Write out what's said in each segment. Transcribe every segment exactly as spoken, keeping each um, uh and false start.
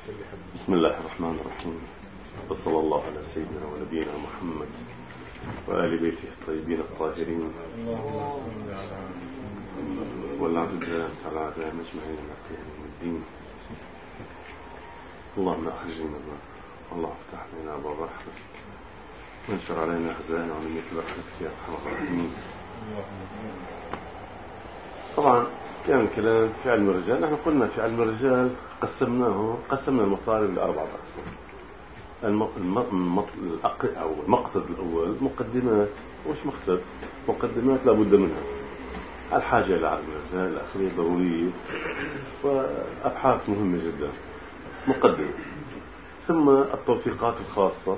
بسم الله الرحمن الرحيم، وصلى الله على سيدنا ونبينا محمد وآل بيته الطيبين الطاهرين والعبد تعالى على مجمعين من الدين. اللهم أخرجنا من النار، الله افتح لنا أبواب رحمتك وانشر علينا خزائن ومنك برحمتك يا أرحم الراحمين. طبعا كان الكلام في علم الرجال، نحن قلنا في علم الرجال قسمناه قسمنا المطالب لأربعة أقسام. أو المقصد الأول مقدمات. وش مقصد؟ مقدمات لابد منها، الحاجة إلى علم الرجال الأخرية ضرورية وأبحاث مهمة جدا. مقدمة، ثم التوثيقات الخاصة،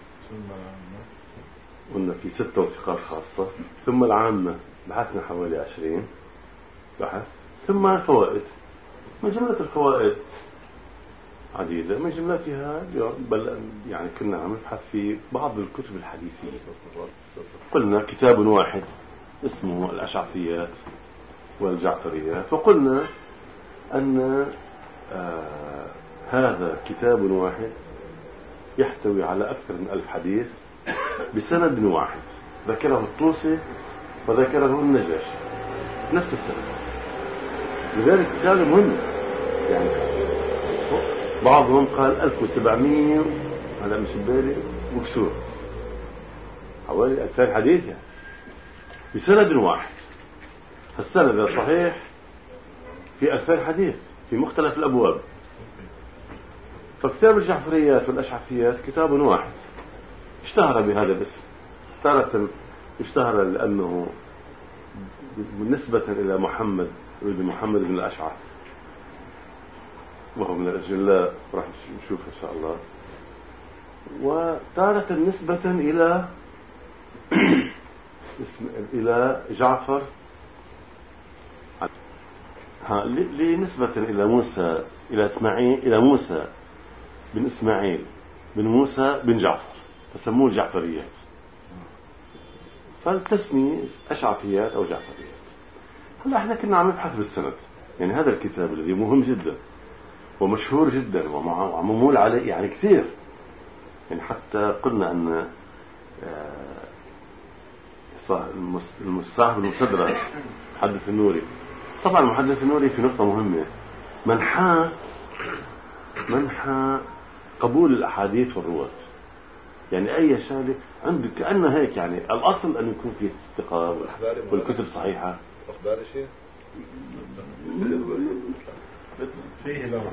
قلنا في ست توثيقات خاصة، ثم العامة بحثنا حوالي عشرين بحث، ثم الفوائد. من جملة الفوائد عديدة، من جملتها بل يعني كنا عم نبحث في بعض الكتب الحديثية. قلنا كتاب واحد اسمه الأشعثيات والجعفريات، وقلنا أن آه هذا كتاب واحد يحتوي على أكثر من ألف حديث بسند واحد، ذكره الطوسي وذكره النجاشي نفس السند. لذلك كتاب مهم، يعني بعضهم قال ألف وسبعمائة على مش بالي وكسور، حوالي ألفين حديث يعني بسند واحد. فالسند صحيح في ألفين حديث في مختلف الأبواب. فكتاب الجعفريات والأشعثيات كتاب واحد اشتهر بهذا الاسم. تارة اشتهر لأنه نسبة إلى محمد بن محمد بن الأشعث، وهو من الأجلاء راح نشوف إن شاء الله. وتارة نسبة إلى إلى جعفر، ها لنسبة إلى موسى إلى إسماعيل إلى موسى بن إسماعيل بن موسى بن جعفر، فسموه الجعفريات. فالتسمية أشعثيات أو جعفريات. هلا احنا كنا عم نبحث بالسند، يعني هذا الكتاب الذي مهم جدا ومشهور جدا ومعمول عليه يعني كثير، يعني حتى قلنا أن صاحب المستدرك المحدث النوري، طبعا المحدث النوري في نقطة مهمة، منحى منحى قبول الأحاديث والرواة. يعني أي شيء عنده كأنه هيك، يعني الأصل أن يكون فيه الثقة والكتب صحيحة. أخبار شيء فيه لو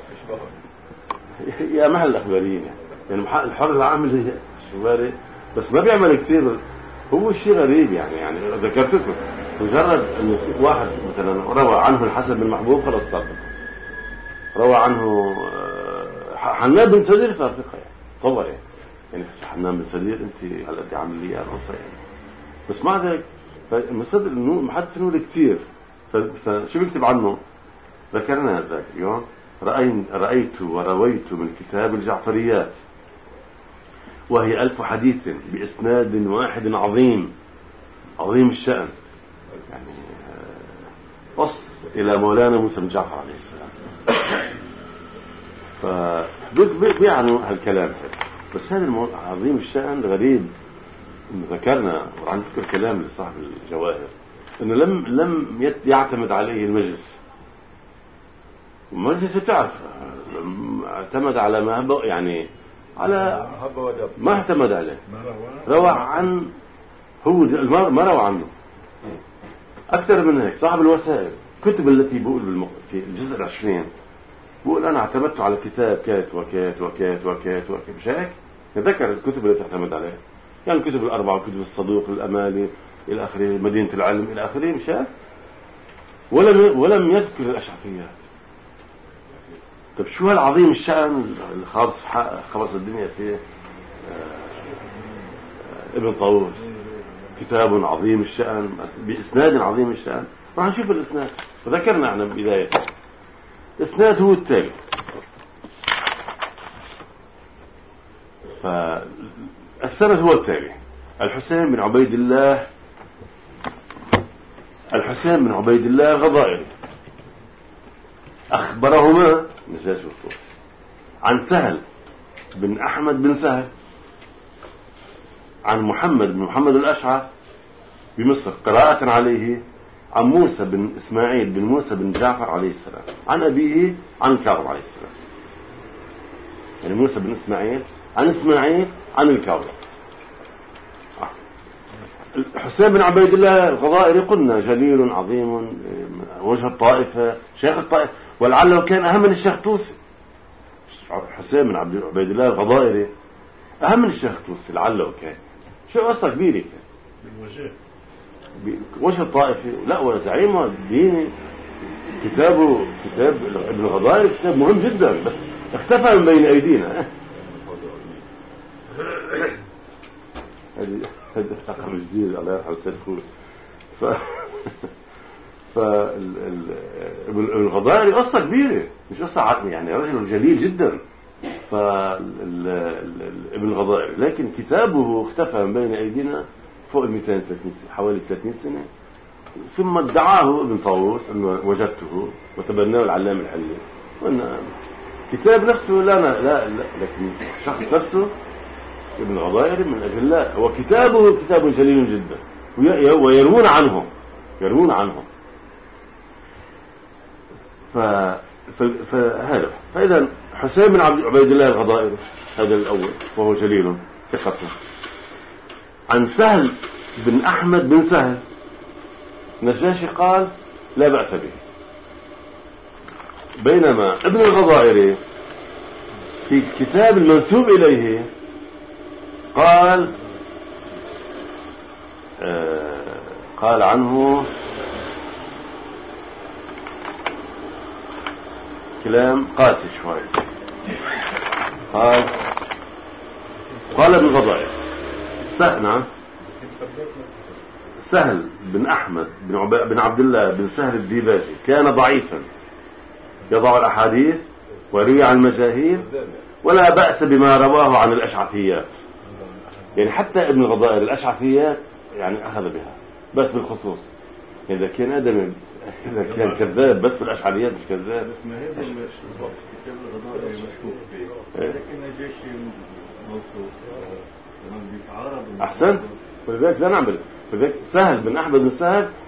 يا محل الأخباريين، يعني الحر العامل الشواري بس ما بيعمل كثير. هو شيء غريب، يعني يعني ذكرت لكم مجرد أن واحد مثلا روى عنه الحسن بن محبوب خلاص صار ثقة، روى عنه حنان بن سدير صار ثقة. يعني تصور يعني يعني حنان بن سدير أنت هلا بدي أعمل لي القصة يعني، بس مع ذلك فالمصدر إنه محدث النوري كثير. فشو بيكتب عنه؟ ذكرنا ذاك اليوم رأيت ورويت من كتاب الجعفريات، وهي ألف حديث بإسناد واحد عظيم عظيم الشأن، يعني وصل إلى مولانا موسى بن جعفر عليه السلام. فبيعنوا هالكلام هذا، بس هذا عظيم الشأن غريب. ذكرنا وعن ذكر كلام لصاحب الجواهر انه لم لم يعتمد عليه المجلس. المجلس بتعرف اعتمد على ما هب، يعني على ما اعتمد عليه، روى عن هو ما روى عنه اكثر من هيك. صاحب الوسائل كتب التي بقول في الجزء العشرين بقول انا اعتمدت على كتاب كات وكات وكات وكات وكات، مش هيك؟ ذكر الكتب التي اعتمد عليها، يعني الكتب الأربعة، كتب الصدوق، الأمالي إلى آخره، مدينة العلم إلى آخره، مشان ولم ولم يذكر الأشعثيات. طب شو هالعظيم الشأن اللي خالص خبص الدنيا فيه؟ ابن طاووس كتاب عظيم الشأن بإسناد عظيم الشأن. راح نشوف الإسناد. فذكرنا عن بداية الإسناد هو التالي. فالسند هو التالي: الحسين بن عبيد الله الحسين بن عبيد الله غضائري أخبرهما مزاج الطوس عن سهل بن أحمد بن سهل عن محمد بن محمد الأشعث بمصر قراءة عليه عن موسى بن إسماعيل بن موسى بن جعفر عليه السلام عن أبيه عن الكاظم عليه السلام. يعني موسى بن إسماعيل عن إسماعيل عن الكاظم. حسين بن عبيد الله الغضائري قلنا جليل عظيم وجه الطائفة شيخ الطائفة، ولعله كان أهم من الشيخ توسي. حسين بن عبيد الله الغضائري أهم من الشيخ توسي لعله كان شو قصة كبيرة كان بالوجه وجه الطائفة. لا وزعيمه الديني كتابه كتاب ابن الغضائري كتاب مهم جدا بس اختفى من بين أيدينا. هذه هذا رقم جديد الله يرحمه السيد خوري. ف ف ابن الغضائري قصة كبيرة مش قصة عقلية، يعني رجل جليل جدا. ف ابن الغضائري لكن كتابه اختفى من بين أيدينا فوق ال مئتين وثلاثين حوالي ثلاثين سنة، ثم ادعاه ابن طاووس أنه وجدته وتبناه العلامة الحلي، وأن كتاب نفسه لا, لا لا لكن الشخص نفسه ابن الغضائري من الأجلاء، وكتابه كتاب جليل جدا ويروون عنهم يروون عنهم. ف فهذا فإذا حسين بن عبيد الله الغضائري هذا الأول وهو جليل ثقته. عن سهل بن أحمد بن سهل النجاشي قال لا بأس به، بينما ابن الغضائري في كتاب المنسوب إليه قال آه قال عنه كلام قاسي شوي. قال قال ابن الغضائري سهل نعم سهل بن أحمد بن, عب... بن عبد الله بن سهل الديباجي كان ضعيفا يضع الأحاديث ويروي عن المجاهيل ولا بأس بما رواه عن الأشعثيات. يعني حتى ابن الغضائري الأشعثيات يعني أخذ بها بس بالخصوص. إذا كان آدم إذا كان كذاب بس بالأشعريات مش كذاب. بس ما هذا مش بالضبط كتاب الغضائري مشهور فيه لكن الجيشي موصوف أحسنت. ولذلك لا نعمل. ولذلك سهل بن أحمد بن سهل